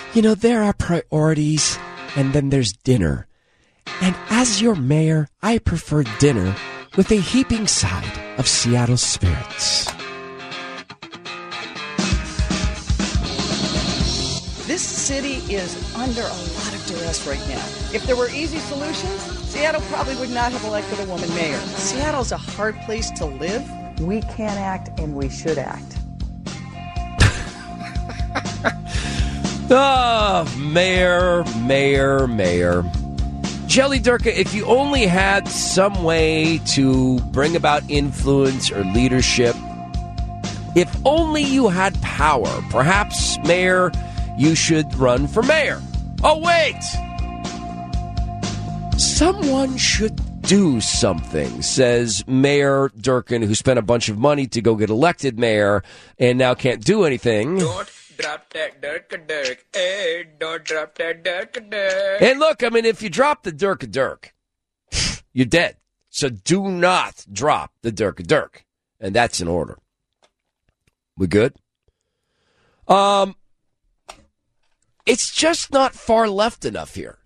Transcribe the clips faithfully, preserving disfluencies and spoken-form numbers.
You know, there are priorities, and then there's dinner. And as your mayor, I prefer dinner with a heaping side of Seattle spirits. This city is under a lot of duress right now. If there were easy solutions, Seattle probably would not have elected a woman mayor. Seattle's a hard place to live. We can act, and we should act. Oh, mayor, mayor, mayor. Jelly Durka, if you only had some way to bring about influence or leadership, if only you had power, perhaps, Mayor, you should run for mayor. Oh, wait! Someone should do something, says Mayor Durkin, who spent a bunch of money to go get elected mayor and now can't do anything. Don't drop that Dirk-a-Dirk. Hey, don't drop that Dirk-a-Dirk. And look, I mean, if you drop the Dirk-a-Dirk, you're dead. So do not drop the Dirk-a-Dirk. And that's in order. We good? Um, it's just not far left enough here.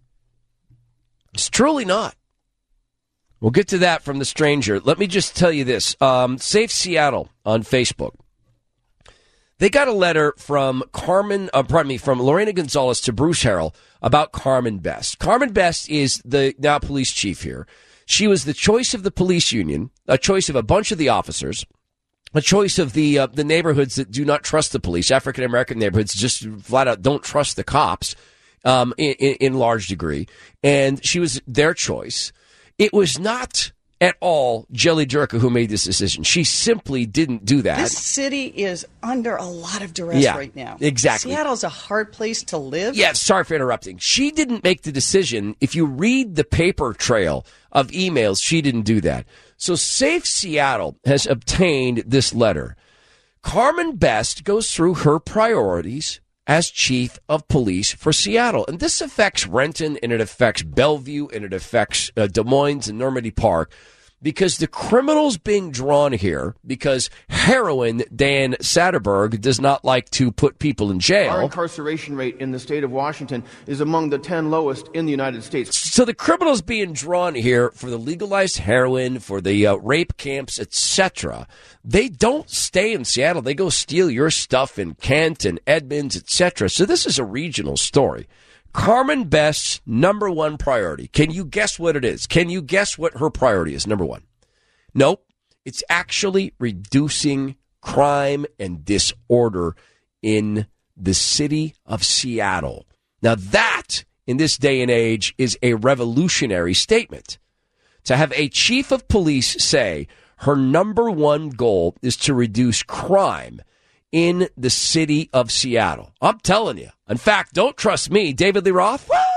It's truly not. We'll get to that from the stranger. Let me just tell you this. Um, Safe Seattle on Facebook. They got a letter from Carmen, uh, pardon me, from Lorena Gonzalez to Bruce Harrell about Carmen Best. Carmen Best is the now police chief here. She was the choice of the police union, a choice of a bunch of the officers, a choice of the uh, the neighborhoods that do not trust the police. African American neighborhoods just flat out don't trust the cops um, in, in, in large degree. And she was their choice. It was not at all Jelly Durka who made this decision. She simply didn't do that. This city is under a lot of duress yeah, right now. Exactly. Seattle's a hard place to live. Yeah, sorry for interrupting. She didn't make the decision. If you read the paper trail of emails, she didn't do that. So Safe Seattle has obtained this letter. Carmen Best goes through her priorities as chief of police for Seattle. And this affects Renton, and it affects Bellevue, and it affects uh, Des Moines and Normandy Park, because the criminals being drawn here, because heroin Dan Satterberg does not like to put people in jail. Our incarceration rate in the state of Washington is among the ten lowest in the United States. So the criminals being drawn here for the legalized heroin, for the uh, rape camps, et cetera, they don't stay in Seattle. They go steal your stuff in Kent and Edmonds, et cetera. So this is a regional story. Carmen Best's number one priority. Can you guess what it is? Can you guess what her priority is? Number one. Nope. It's actually reducing crime and disorder in the city of Seattle. Now that, in this day and age, is a revolutionary statement. To have a chief of police say her number one goal is to reduce crime in the city of Seattle. I'm telling you. In fact, don't trust me, David Lee Roth. Woo!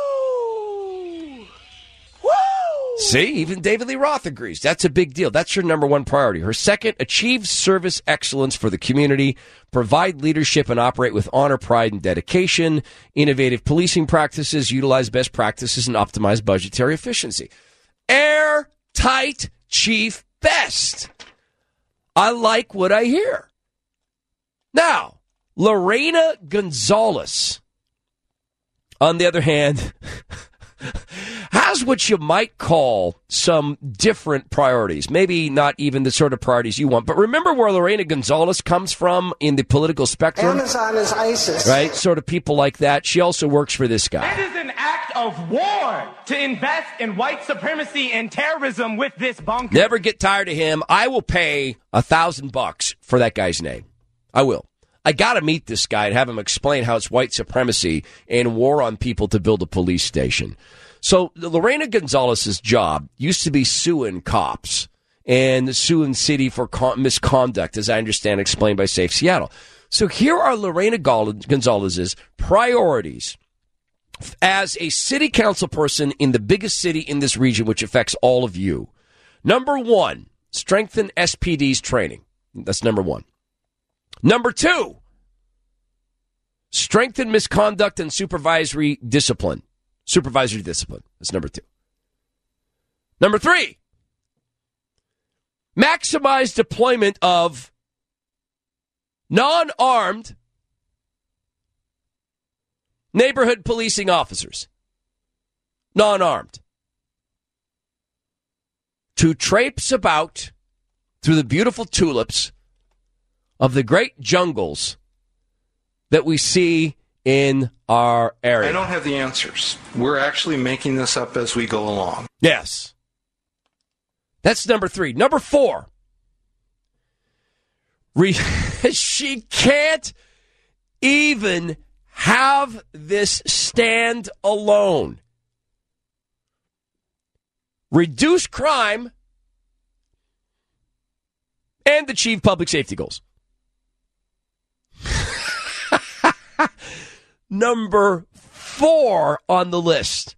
Woo! See, even David Lee Roth agrees. That's a big deal. That's your number one priority. Her second, achieve service excellence for the community, provide leadership and operate with honor, pride, and dedication, innovative policing practices, utilize best practices, and optimize budgetary efficiency. Airtight Chief Best. I like what I hear. Now, Lorena Gonzalez, on the other hand, has what you might call some different priorities. Maybe not even the sort of priorities you want. But remember where Lorena Gonzalez comes from in the political spectrum? Amazon is ISIS. Right? Sort of people like that. She also works for this guy. It is an act of war to invest in white supremacy and terrorism with this bunker. Never get tired of him. I will pay a thousand bucks for that guy's name. I will. I got to meet this guy and have him explain how it's white supremacy and war on people to build a police station. So Lorena Gonzalez's job used to be suing cops and suing city for con- misconduct, as I understand, explained by Safe Seattle. So here are Lorena Gonzalez's priorities as a city council person in the biggest city in this region, which affects all of you. Number one, strengthen S P D's training. That's number one. Number two, strengthen misconduct and supervisory discipline. Supervisory discipline. That's number two. Number three, maximize deployment of non-armed neighborhood policing officers, non-armed, to traipse about through the beautiful tulips of the great jungles that we see in our area. I don't have the answers. We're actually making this up as we go along. Yes. That's number three. Number four. Re- she can't even have this stand alone. Reduce crime and achieve public safety goals. Number four on the list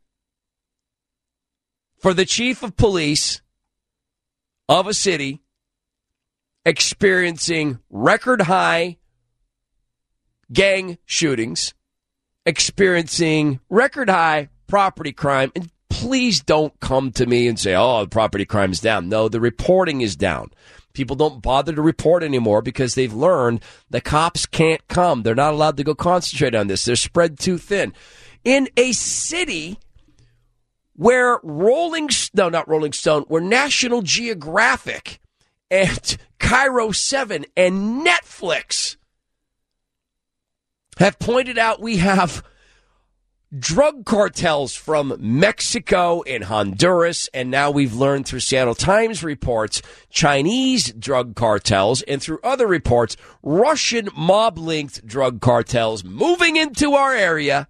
for the chief of police of a city experiencing record high gang shootings, experiencing record high property crime. And please don't come to me and say, oh, the property crime is down. No, the reporting is down. People don't bother to report anymore because they've learned the cops can't come. They're not allowed to go concentrate on this. They're spread too thin. In a city where Rolling, no, not Rolling Stone, where National Geographic and Cairo seven and Netflix have pointed out we have drug cartels from Mexico and Honduras, and now we've learned through Seattle Times reports, Chinese drug cartels, and through other reports, Russian mob-linked drug cartels moving into our area.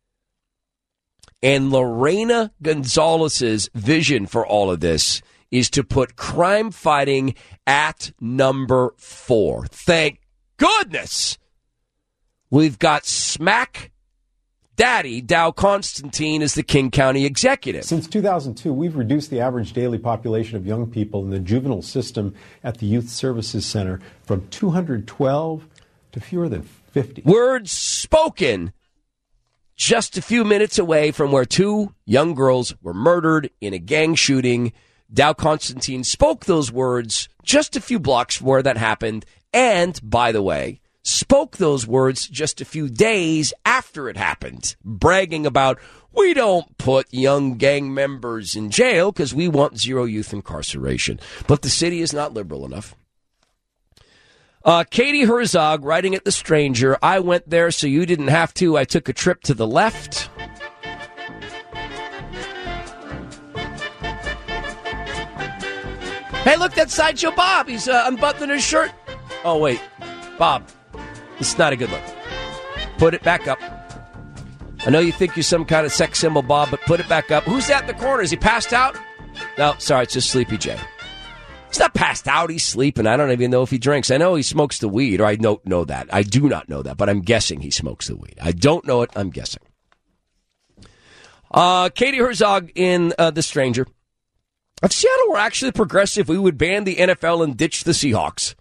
And Lorena Gonzalez's vision for all of this is to put crime fighting at number four. Thank goodness we've got smack Daddy Dow Constantine is the King County executive. Since two thousand two, we've reduced the average daily population of young people in the juvenile system at the Youth Services Center from two hundred twelve to fewer than fifty. Words spoken just a few minutes away from where two young girls were murdered in a gang shooting. Dow Constantine spoke those words just a few blocks from where that happened. And, by the way, spoke those words just a few days after it happened, bragging about, we don't put young gang members in jail because we want zero youth incarceration. But the city is not liberal enough. Uh, Katie Herzog, writing at The Stranger, I went there so you didn't have to. I took a trip to the left. Hey, look, that's Sideshow Bob. He's uh, unbuttoning his shirt. Oh, wait. Bob. It's not a good look. Put it back up. I know you think you're some kind of sex symbol, Bob, but put it back up. Who's that in the corner? Is he passed out? No, sorry, it's just Sleepy Jay. He's not passed out. He's sleeping. I don't even know if he drinks. I know he smokes the weed, or I don't know that. I do not know that, but I'm guessing he smokes the weed. I don't know it. I'm guessing. Uh, Katie Herzog in uh, The Stranger. If Seattle were actually progressive, we would ban the N F L and ditch the Seahawks.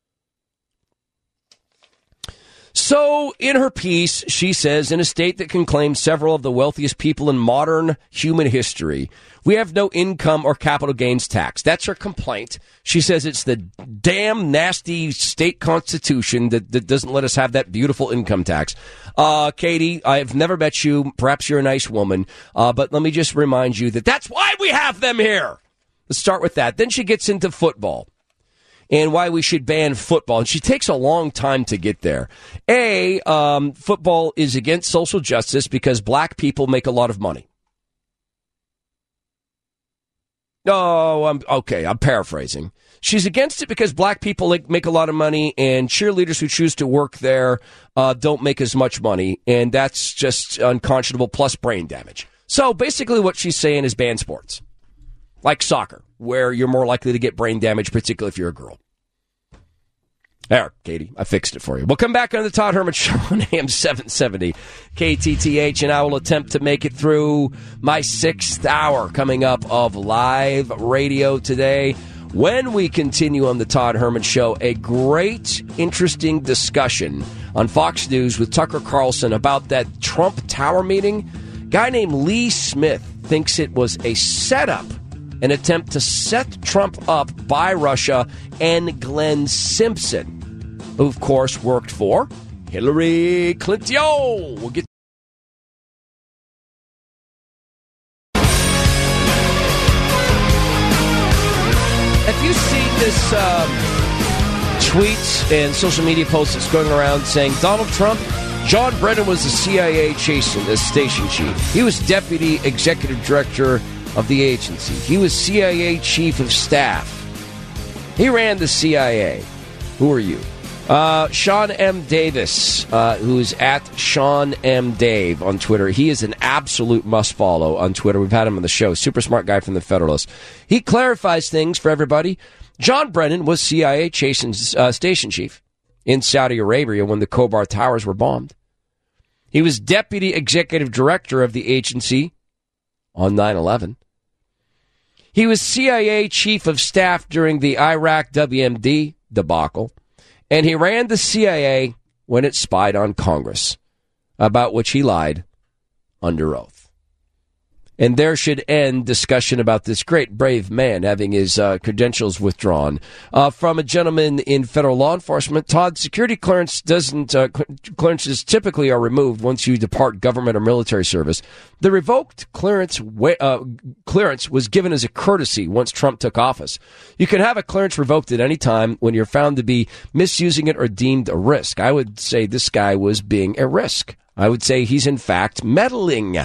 So, in her piece, she says, in a state that can claim several of the wealthiest people in modern human history, we have no income or capital gains tax. That's her complaint. She says it's the damn nasty state constitution that, that doesn't let us have that beautiful income tax. Uh, Katie, I've never met you. Perhaps you're a nice woman. Uh, but let me just remind you that that's why we have them here. Let's start with that. Then she gets into football and why we should ban football. And she takes a long time to get there. A, um, football is against social justice because black people make a lot of money. Oh, I'm okay. I'm paraphrasing. She's against it because black people like, make a lot of money, and cheerleaders who choose to work there uh, don't make as much money, and that's just unconscionable plus brain damage. So basically what she's saying is ban sports. Like soccer, where you're more likely to get brain damage, particularly if you're a girl. There, Katie, I fixed it for you. We'll come back on the Todd Herman Show on A M seven seventy K T T H, and I will attempt to make it through my sixth hour coming up of live radio today. When we continue on the Todd Herman Show, a great, interesting discussion on Fox News with Tucker Carlson about that Trump Tower meeting. Guy named Lee Smith thinks it was a setup, an attempt to set Trump up by Russia and Glenn Simpson, who, of course, worked for Hillary Clinton. We'll get this um, tweet and social media post that's going around saying Donald Trump, John Brennan was the C I A chasing the station chief. He was deputy executive director of the agency. He was C I A chief of staff. He ran the C I A. Who are you? Uh, Sean M. Davis, uh, who's at Sean M. Dave on Twitter. He is an absolute must follow on Twitter. We've had him on the show. Super smart guy from the Federalist. He clarifies things for everybody. John Brennan was C I A chasing, uh, station chief in Saudi Arabia when the Khobar Towers were bombed. He was deputy executive director of the agency on nine eleven. He was C I A chief of staff during the Iraq W M D debacle. And he ran the C I A when it spied on Congress, about which he lied under oath. And there should end discussion about this great, brave man having his uh, credentials withdrawn uh, from a gentleman in federal law enforcement. Todd, security clearance doesn't uh, clearances typically are removed once you depart government or military service. The revoked clearance uh, clearance was given as a courtesy once Trump took office. You can have a clearance revoked at any time when you're found to be misusing it or deemed a risk. I would say this guy was being a risk. I would say he's in fact meddling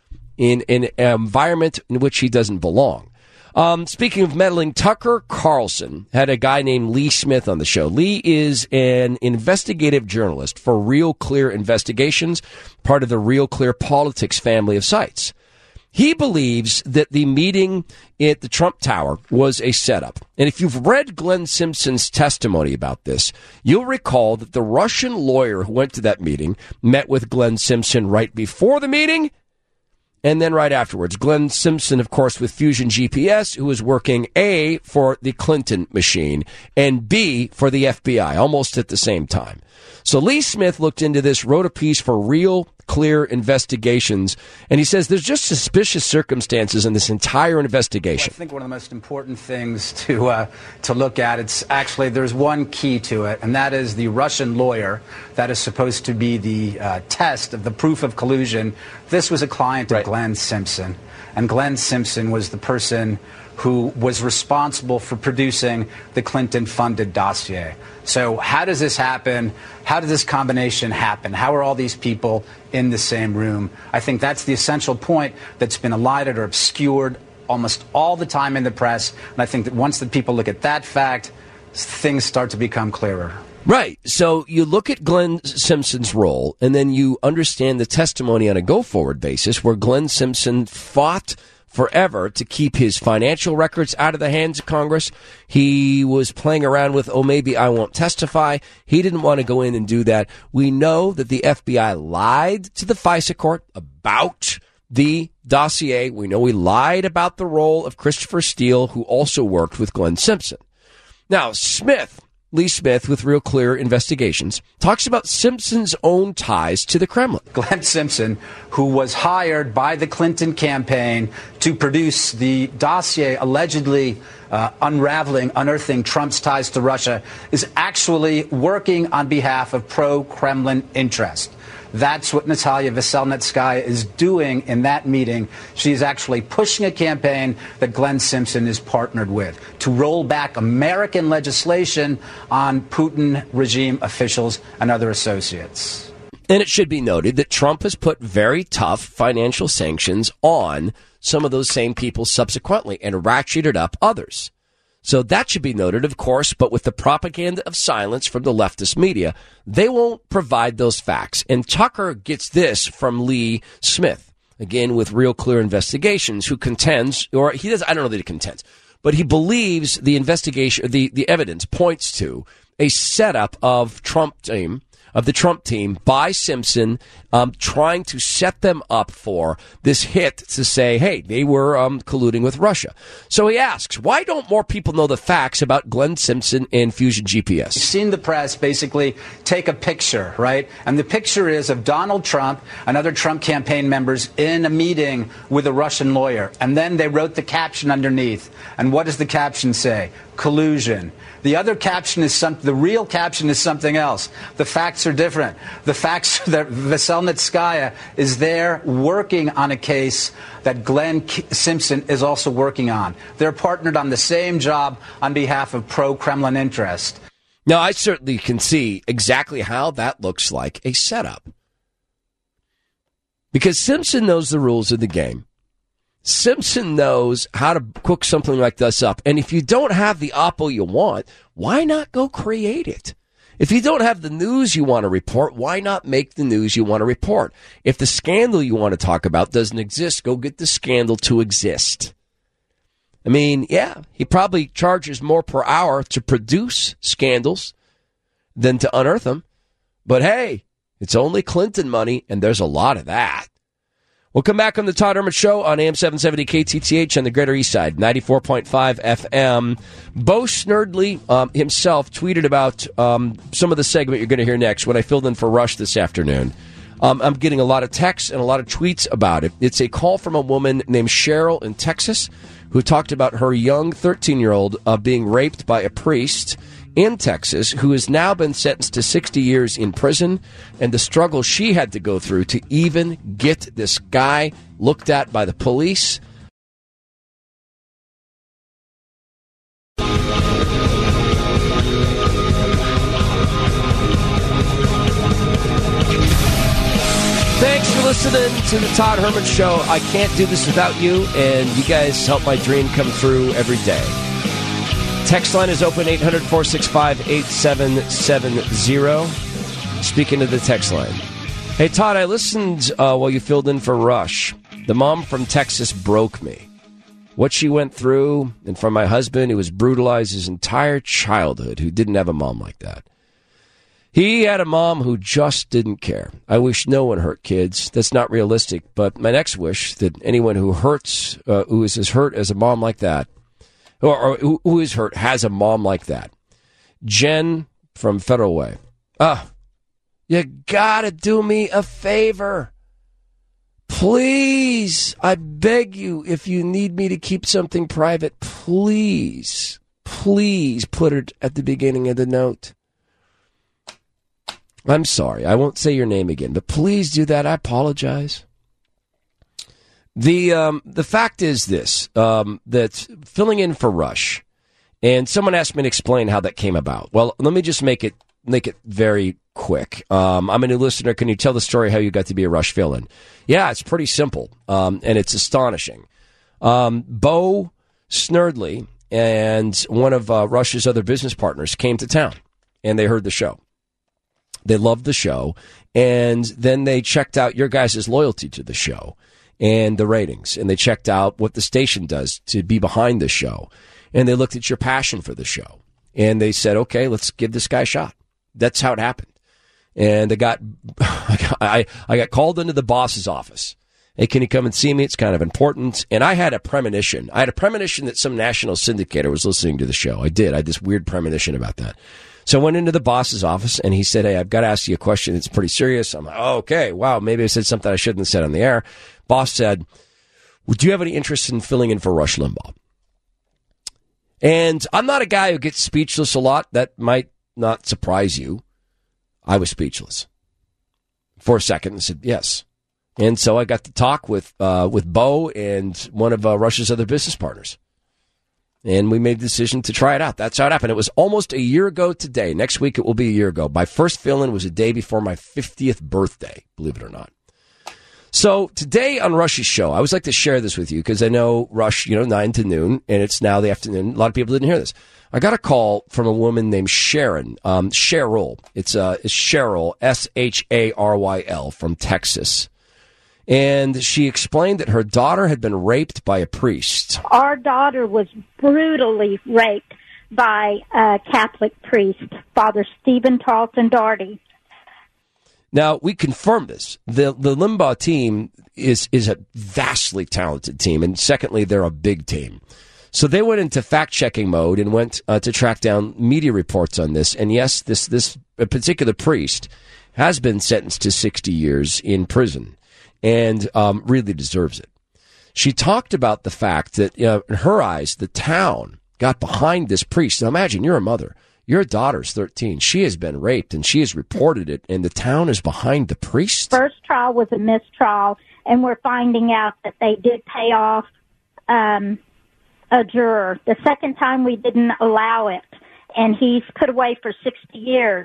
in, in an environment in which he doesn't belong. Um, speaking of meddling, Tucker Carlson had a guy named Lee Smith on the show. Lee is an investigative journalist for Real Clear Investigations, part of the Real Clear Politics family of sites. He believes that the meeting at the Trump Tower was a setup. And if you've read Glenn Simpson's testimony about this, you'll recall that the Russian lawyer who went to that meeting met with Glenn Simpson right before the meeting and then right afterwards. Glenn Simpson, of course, with Fusion G P S, who was working A, for the Clinton machine, and B, for the F B I, almost at the same time. So Lee Smith looked into this, wrote a piece for Real Clear Investigations, and he says there's just suspicious circumstances in this entire investigation. Well, I think one of the most important things to uh, to look at, it's actually, there's one key to it, and that is the Russian lawyer that is supposed to be the uh, test of the proof of collusion. This was a client of right. Glenn Simpson, and Glenn Simpson was the person who was responsible for producing the Clinton-funded dossier. So how does this happen? How does this combination happen? How are all these people in the same room? I think that's the essential point that's been elided or obscured almost all the time in the press. And I think that once the people look at that fact, things start to become clearer. Right. So you look at Glenn Simpson's role, and then you understand the testimony on a go-forward basis where Glenn Simpson fought forever to keep his financial records out of the hands of Congress. He was playing around with, oh, maybe I won't testify. He didn't want to go in and do that. We know that the F B I lied to the FISA court about the dossier. We know he lied about the role of Christopher Steele, who also worked with Glenn Simpson. Now, Smith, Lee Smith with Real Clear Investigations, talks about Simpson's own ties to the Kremlin. Glenn Simpson, who was hired by the Clinton campaign to produce the dossier allegedly uh, unraveling, unearthing Trump's ties to Russia, is actually working on behalf of pro-Kremlin interests. That's what Natalia Veselnitskaya is doing in that meeting. She's actually pushing a campaign that Glenn Simpson is partnered with to roll back American legislation on Putin regime officials and other associates. And it should be noted that Trump has put very tough financial sanctions on some of those same people subsequently and ratcheted up others. So that should be noted, of course, but with the propaganda of silence from the leftist media, they won't provide those facts. And Tucker gets this from Lee Smith, again, with Real Clear Investigations, who contends, or he does, I don't know that he contends, but he believes the investigation, the, the evidence points to a setup of Trump team, of the Trump team by Simpson, um, trying to set them up for this hit to say, hey, they were um, colluding with Russia. So he asks, why don't more people know the facts about Glenn Simpson and Fusion G P S? You've seen the press basically take a picture, right? And the picture is of Donald Trump and other Trump campaign members in a meeting with a Russian lawyer. And then they wrote the caption underneath. And what does the caption say? collusion. The other caption is some, the real caption is something else. The facts are different. The facts are that Veselnitskaya is there working on a case that Glenn Simpson is also working on. They're partnered on the same job on behalf of pro-Kremlin interest. Now, I certainly can see exactly how that looks like a setup. Because Simpson knows the rules of the game. Simpson knows how to cook something like this up. And if you don't have the oppo you want, why not go create it? If you don't have the news you want to report, why not make the news you want to report? If the scandal you want to talk about doesn't exist, go get the scandal to exist. I mean, yeah, he probably charges more per hour to produce scandals than to unearth them. But hey, it's only Clinton money, and there's a lot of that. We'll come back on the Todd Herman Show on A M seven seventy K T T H on the Greater East Side, ninety-four point five F M. Bo Snerdley um, himself tweeted about um, some of the segment you're going to hear next when I filled in for Rush this afternoon. Um, I'm getting a lot of texts and a lot of tweets about it. It's a call from a woman named Cheryl in Texas who talked about her young thirteen-year-old uh, being raped by a priest in Texas, who has now been sentenced to sixty years in prison, and the struggle she had to go through to even get this guy looked at by the police. Thanks for listening to the Todd Herman Show. I can't do this without you, and you guys help my dream come true every day. Text line is open, eight hundred, four six five, eight seven seven zero. Speaking of the text line. Hey, Todd, I listened uh, while you filled in for Rush. The mom from Texas broke me. What she went through, and from my husband, who was brutalized his entire childhood, who didn't have a mom like that. He had a mom who just didn't care. I wish no one hurt kids. That's not realistic. But my next wish, that anyone who hurts, uh, who is as hurt as a mom like that, or, or who, who is hurt, has a mom like that. Jen from Federal Way. Ah, oh, you gotta do me a favor. Please, I beg you, if you need me to keep something private, please, please put it at the beginning of the note. I'm sorry, I won't say your name again, but please do that. I apologize. The um, the fact is this, um, that filling in for Rush, and someone asked me to explain how that came about. Well, let me just make it make it very quick. Um, I'm a new listener. Can you tell the story how you got to be a Rush fill-in? Yeah, it's pretty simple, um, and it's astonishing. Um, Bo Snerdley and one of uh, Rush's other business partners came to town, and they heard the show. They loved the show, and then they checked out your guys' loyalty to the show and the ratings, and they checked out what the station does to be behind the show, and they looked at your passion for the show, and they said, okay, let's give this guy a shot. That's how it happened. And they got, I, I got called into the boss's office. Hey, can you come and see me? It's kind of important. And I had a premonition. I had a premonition that some national syndicator was listening to the show. I did. I had this weird premonition about that. So I went into the boss's office, and he said, hey, I've got to ask you a question. It's pretty serious. I'm like, oh, okay, wow, maybe I said something I shouldn't have said on the air. Boss said, would you have any interest in filling in for Rush Limbaugh? And I'm not a guy who gets speechless a lot. That might not surprise you. I was speechless for a second and said, yes. And so I got to talk with uh, with Bo and one of uh, Rush's other business partners. And we made the decision to try it out. That's how it happened. It was almost a year ago today. Next week it will be a year ago. My first fill-in was a day before my fiftieth birthday, believe it or not. So today on Rush's show, I always like to share this with you because I know Rush, you know, nine to noon, and it's now the afternoon. A lot of people didn't hear this. I got a call from a woman named Sharon, um, Cheryl. It's, uh, it's Cheryl, S H A R Y L, from Texas. And she explained that her daughter had been raped by a priest. Our daughter was brutally raped by a Catholic priest, Father Stephen Tarleton Daugherty. Now, we confirmed this. The the Limbaugh team is, is a vastly talented team, and secondly, they're a big team. So they went into fact-checking mode and went uh, to track down media reports on this. And yes, this, this particular priest has been sentenced to sixty years in prison. And um, really deserves it. She talked about the fact that, you know, in her eyes, the town got behind this priest. Now imagine you're a mother. Your daughter's thirteen. She has been raped, and she has reported it, and the town is behind the priest? First trial was a mistrial, and we're finding out that they did pay off um, a juror. The second time we didn't allow it, and he's put away for sixty years.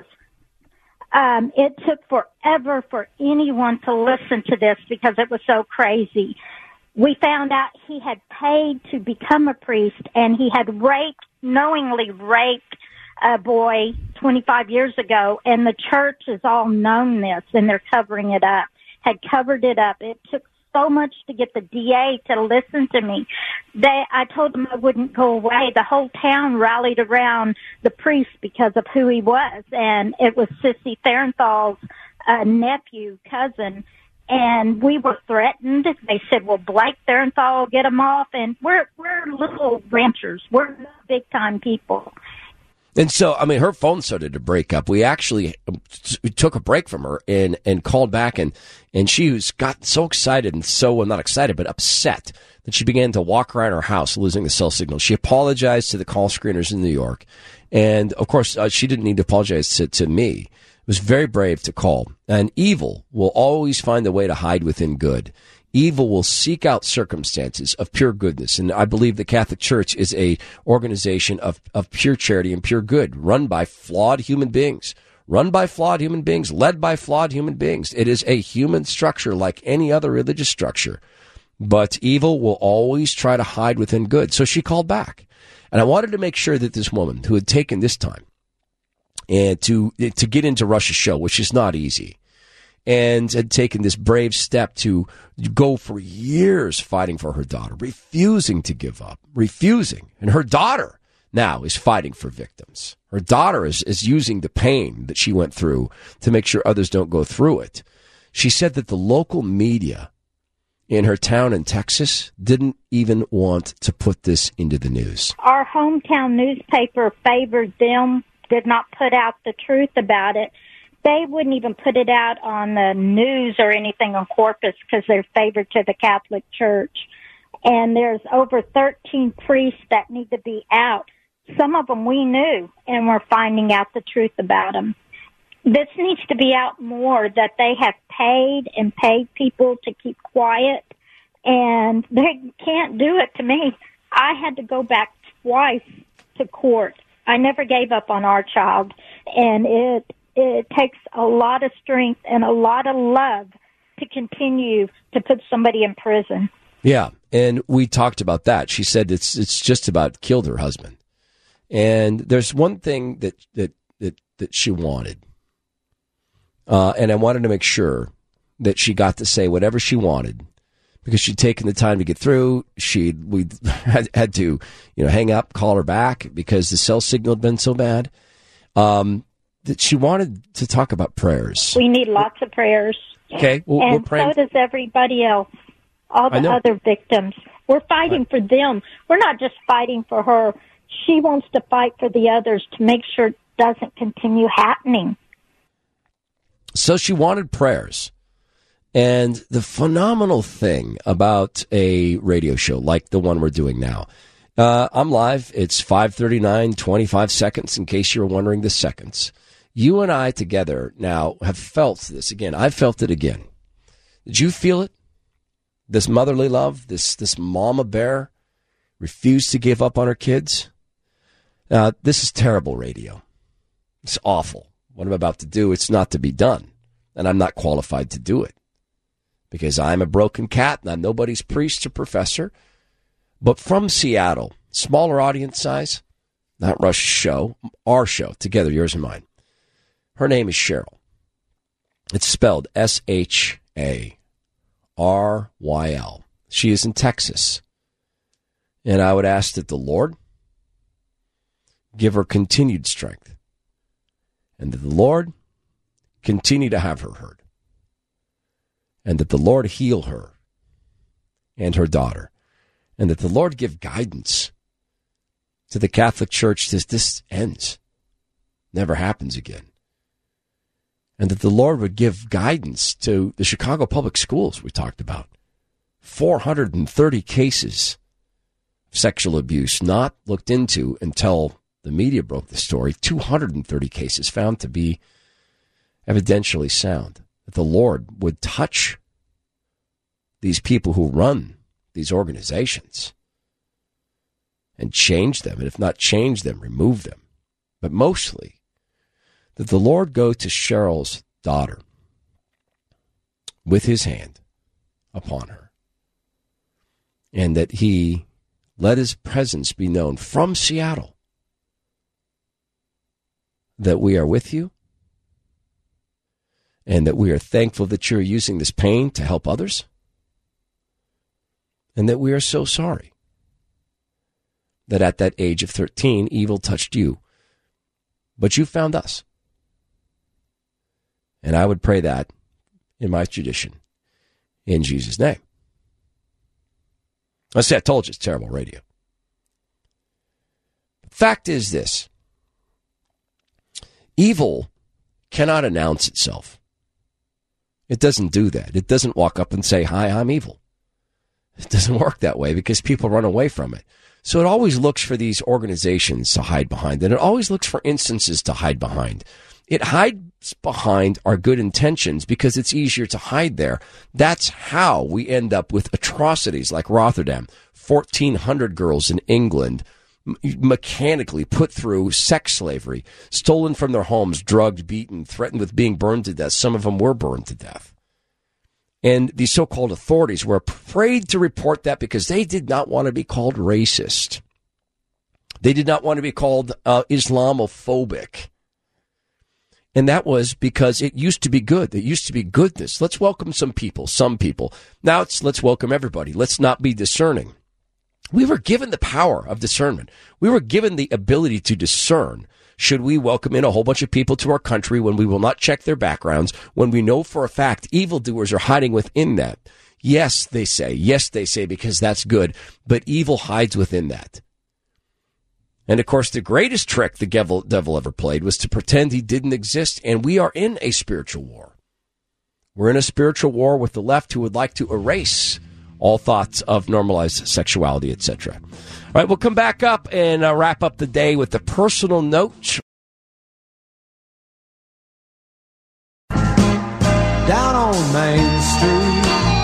Um, it took forever for anyone to listen to this because it was so crazy. We found out he had paid to become a priest, and he had raped, knowingly raped a boy twenty-five years ago, and the church has all known this, and they're covering it up, had covered it up. It took so much to get the D A to listen to me. They, I told them I wouldn't go away. The whole town rallied around the priest because of who he was, and it was Sissy Thorenthal's uh, nephew, cousin, and we were threatened. They said, well, Blake Thorenthal will get him off, and we're, we're little ranchers. We're not big-time people. And so, I mean, her phone started to break up. We actually we took a break from her and, and called back, and, and she was got so excited and so, well, not excited, but upset that she began to walk around her house losing the cell signal. She apologized to the call screeners in New York. And, of course, uh, she didn't need to apologize to, to me. It was very brave to call. And evil will always find a way to hide within good. Evil will seek out circumstances of pure goodness. And I believe the Catholic Church is a organization of, of pure charity and pure good, run by flawed human beings, run by flawed human beings, led by flawed human beings. It is a human structure like any other religious structure. But evil will always try to hide within good. So she called back. And I wanted to make sure that this woman who had taken this time and to, to get into Rush's show, which is not easy, and had taken this brave step to go for years fighting for her daughter, refusing to give up, refusing. And her daughter now is fighting for victims. Her daughter is, is using the pain that she went through to make sure others don't go through it. She said that the local media in her town in Texas didn't even want to put this into the news. Our hometown newspaper favored them, did not put out the truth about it. They wouldn't even put it out on the news or anything on Corpus because they're favored to the Catholic Church. And there's over thirteen priests that need to be out. Some of them we knew, and we're finding out the truth about them. This needs to be out more, that they have paid and paid people to keep quiet, and they can't do it to me. I had to go back twice to court. I never gave up on our child, and it It takes a lot of strength and a lot of love to continue to put somebody in prison. Yeah, and we talked about that. She said it's it's just about killed her husband. And there's one thing that that that, that she wanted, uh, and I wanted to make sure that she got to say whatever she wanted because she'd taken the time to get through. She we had, had to you know hang up, call her back because the cell signal had been so bad. Um, that she wanted to talk about prayers. We need lots of prayers. Okay, well, and we're praying. So does everybody else. All the other victims. We're fighting right. for them. We're not just fighting for her. She wants to fight for the others to make sure it doesn't continue happening. So she wanted prayers. And the phenomenal thing about a radio show like the one we're doing now, uh, I'm live. It's five thirty-nine, twenty-five seconds, in case you're wondering the seconds. You and I together now have felt this again. I felt it again. Did you feel it? This motherly love, this this mama bear refused to give up on her kids. Uh, this is terrible radio. It's awful. What I'm about to do, it's not to be done. And I'm not qualified to do it. Because I'm a broken cat and I'm nobody's priest or professor. But from Seattle, smaller audience size, not Rush's show, our show, together, yours and mine. Her name is Cheryl. It's spelled S H A R Y L. She is in Texas. And I would ask that the Lord give her continued strength. And that the Lord continue to have her heard. And that the Lord heal her and her daughter. And that the Lord give guidance to the Catholic Church that this ends. Never happens again. And that the Lord would give guidance to the Chicago public schools we talked about. four hundred thirty cases of sexual abuse not looked into until the media broke the story. two hundred thirty cases found to be evidentially sound. That the Lord would touch these people who run these organizations and change them, and if not change them, remove them. But mostly, that the Lord go to Cheryl's daughter with his hand upon her, and that he let his presence be known from Seattle, that we are with you, and that we are thankful that you're using this pain to help others, and that we are so sorry that at that age of thirteen, evil touched you, but you found us. And I would pray that in my tradition, in Jesus' name. I say I told you it's terrible radio. The fact is this: evil cannot announce itself. It doesn't do that. It doesn't walk up and say, "Hi, I'm evil." It doesn't work that way because people run away from it. So it always looks for these organizations to hide behind, and it always looks for instances to hide behind. It hides behind our good intentions because it's easier to hide there. That's how we end up with atrocities like Rotterdam. fourteen hundred girls in England mechanically put through sex slavery, stolen from their homes, drugged, beaten, threatened with being burned to death. Some of them were burned to death. And these so-called authorities were afraid to report that because they did not want to be called racist. They did not want to be called uh, Islamophobic. And that was because it used to be good. It used to be goodness. Let's welcome some people, some people. Now it's let's welcome everybody. Let's not be discerning. We were given the power of discernment. We were given the ability to discern. Should we welcome in a whole bunch of people to our country when we will not check their backgrounds, when we know for a fact evildoers are hiding within that? Yes, they say. Yes, they say, because that's good. But evil hides within that. And, of course, the greatest trick the devil, devil ever played was to pretend he didn't exist. And we are in a spiritual war. We're in a spiritual war with the left who would like to erase all thoughts of normalized sexuality, et cetera. All right, we'll come back up and uh, wrap up the day with the personal note. Down on Main Street,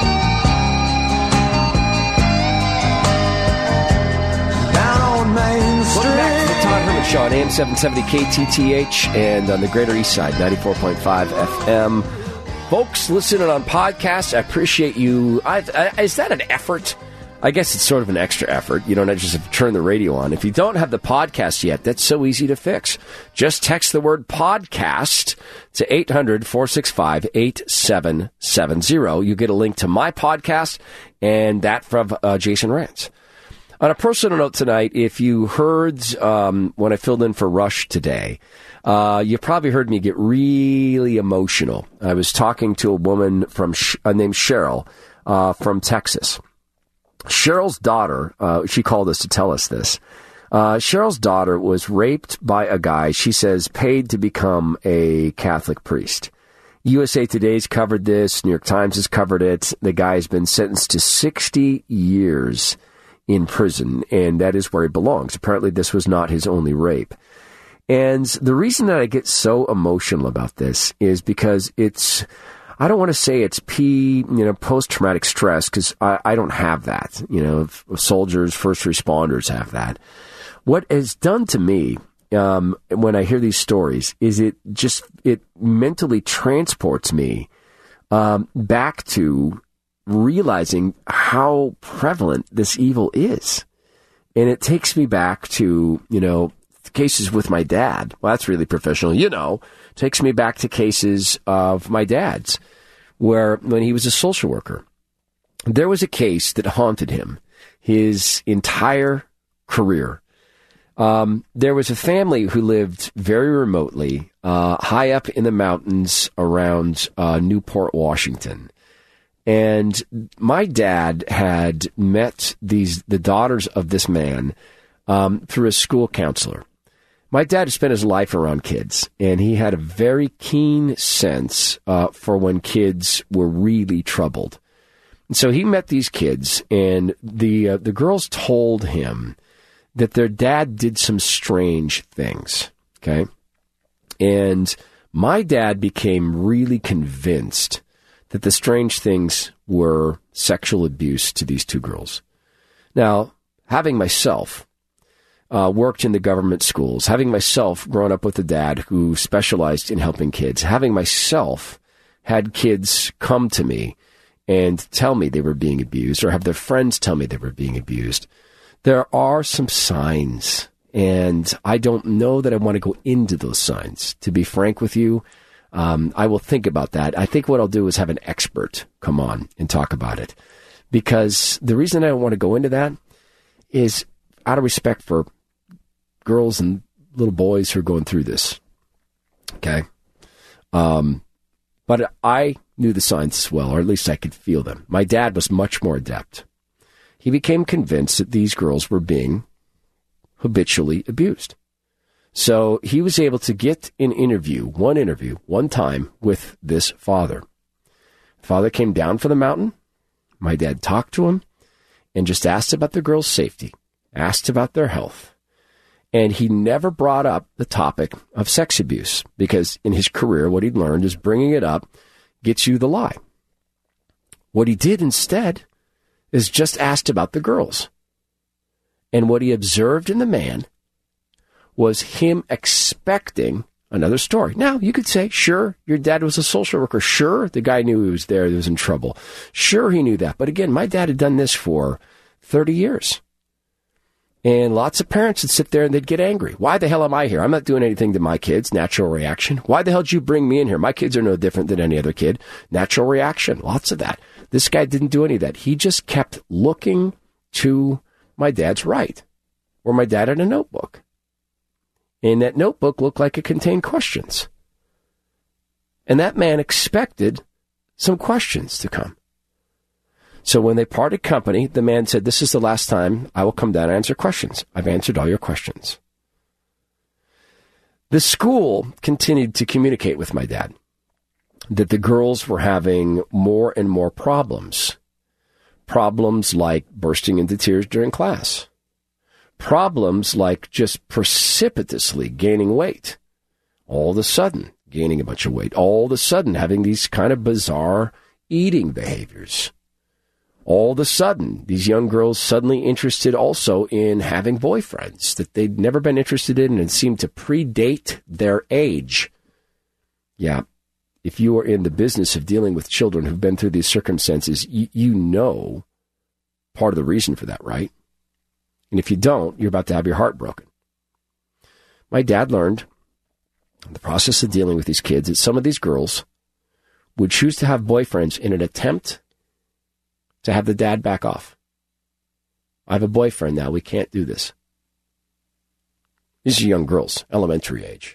down on Main Street. Welcome back to the Todd Herman Show on A M seven seventy K T T H and on the Greater East Side, ninety-four point five F M. Folks listening on podcasts, I appreciate you. I, I, is that an effort? I guess it's sort of an extra effort. You don't just have to turn the radio on. If you don't have the podcast yet, that's so easy to fix. Just text the word podcast to eight hundred, four six five, eight seven seven zero. You get a link to my podcast and that from uh, Jason Rantz. On a personal note tonight, if you heard um, when I filled in for Rush today, uh, you probably heard me get really emotional. I was talking to a woman from uh, named Cheryl uh, from Texas. Cheryl's daughter, uh, she called us to tell us this. Uh, Cheryl's daughter was raped by a guy, she says, paid to become a Catholic priest. U S A Today's covered this. New York Times has covered it. The guy has been sentenced to sixty years in prison, and that is where he belongs. Apparently, this was not his only rape. And the reason that I get so emotional about this is because it's... I don't want to say it's P, you know, post-traumatic stress, because I, I don't have that. You know, soldiers, first responders have that. What it's done to me um, when I hear these stories is it just, it mentally transports me um, back to realizing how prevalent this evil is. And it takes me back to, you know, cases with my dad. Well, that's really professional, you know. Takes me back to cases of my dad's, where when he was a social worker, there was a case that haunted him his entire career. Um, there was a family who lived very remotely, uh, high up in the mountains around uh, Newport, Washington. And my dad had met these the daughters of this man um, through a school counselor. My dad had spent his life around kids, and he had a very keen sense uh, for when kids were really troubled. And so he met these kids, and the uh, the girls told him that their dad did some strange things, okay? And my dad became really convinced that the strange things were sexual abuse to these two girls. Now, having myself uh, worked in the government schools, having myself grown up with a dad who specialized in helping kids, having myself had kids come to me and tell me they were being abused or have their friends tell me they were being abused, there are some signs, and I don't know that I want to go into those signs. To be frank with you, um, I will think about that. I think what I'll do is have an expert come on and talk about it, because the reason I don't want to go into that is out of respect for girls and little boys who are going through this, okay? Um, but I knew the signs as well, or at least I could feel them. My dad was much more adept. He became convinced that these girls were being habitually abused. So he was able to get an interview, one interview, one time with this father. Father came down from the mountain. My dad talked to him and just asked about the girls' safety, asked about their health. And he never brought up the topic of sex abuse, because in his career, what he'd learned is bringing it up gets you the lie. What he did instead is just asked about the girls. And what he observed in the man was him expecting another story. Now, you could say, sure, your dad was a social worker. Sure, the guy knew he was there, he was in trouble. Sure, he knew that. But again, my dad had done this for thirty years. And lots of parents would sit there and they'd get angry. Why the hell am I here? I'm not doing anything to my kids. Natural reaction. Why the hell did you bring me in here? My kids are no different than any other kid. Natural reaction. Lots of that. This guy didn't do any of that. He just kept looking to my dad's right, where my dad had a notebook. And that notebook looked like it contained questions. And that man expected some questions to come. So when they parted company, the man said, this is the last time I will come down and answer questions. I've answered all your questions. The school continued to communicate with my dad that the girls were having more and more problems. Problems like bursting into tears during class. Problems like just precipitously gaining weight. All of a sudden, gaining a bunch of weight. All of a sudden, having these kind of bizarre eating behaviors. All of a sudden, these young girls suddenly interested also in having boyfriends that they'd never been interested in and seemed to predate their age. Yeah, if you are in the business of dealing with children who've been through these circumstances, you, you know part of the reason for that, right? And if you don't, you're about to have your heart broken. My dad learned in the process of dealing with these kids that some of these girls would choose to have boyfriends in an attempt to have the dad back off. I have a boyfriend now. We can't do this. These are young girls, elementary age.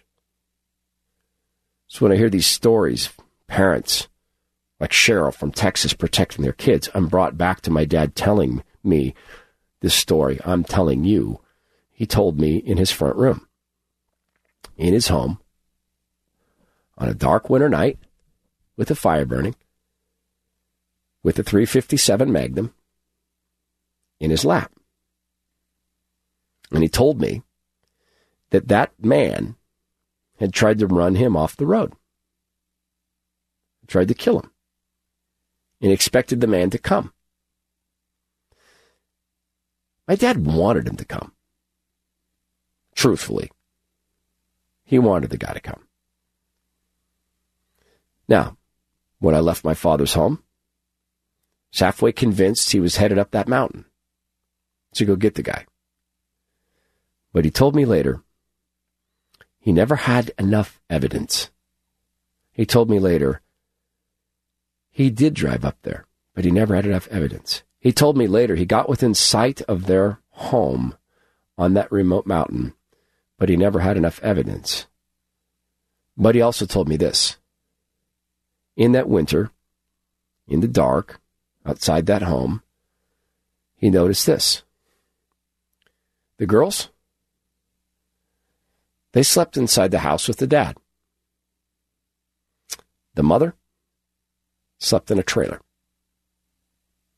So when I hear these stories, parents like Cheryl from Texas protecting their kids, I'm brought back to my dad telling me this story I'm telling you. He told me in his front room, in his home, on a dark winter night with a fire burning, with a three fifty-seven Magnum in his lap. And he told me that that man had tried to run him off the road. Tried to kill him. And expected the man to come. My dad wanted him to come. Truthfully. He wanted the guy to come. Now, when I left my father's home, I was halfway convinced he was headed up that mountain to go get the guy. But he told me later he never had enough evidence. He told me later he did drive up there, but he never had enough evidence. He told me later he got within sight of their home on that remote mountain, but he never had enough evidence. But he also told me this. In that winter, in the dark, outside that home, he noticed this. The girls, they slept inside the house with the dad. The mother slept in a trailer.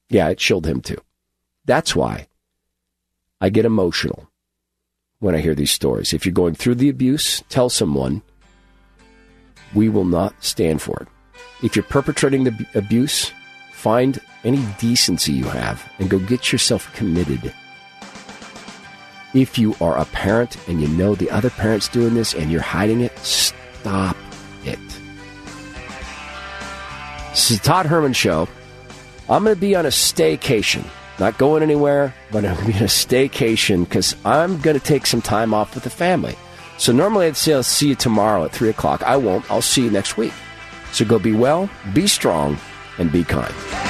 Yeah, it chilled him too. That's why I get emotional when I hear these stories. If you're going through the abuse, tell someone. We will not stand for it. If you're perpetrating the abuse, find any decency you have and go get yourself committed. If you are a parent and you know the other parent's doing this and you're hiding it, stop it. This is the Todd Herman Show. I'm going to be on a staycation. Not going anywhere, but I'm going to be on a staycation because I'm going to take some time off with the family. So normally I'd say I'll see you tomorrow at three o'clock. I won't. I'll see you next week. So go be well, be strong, and be kind.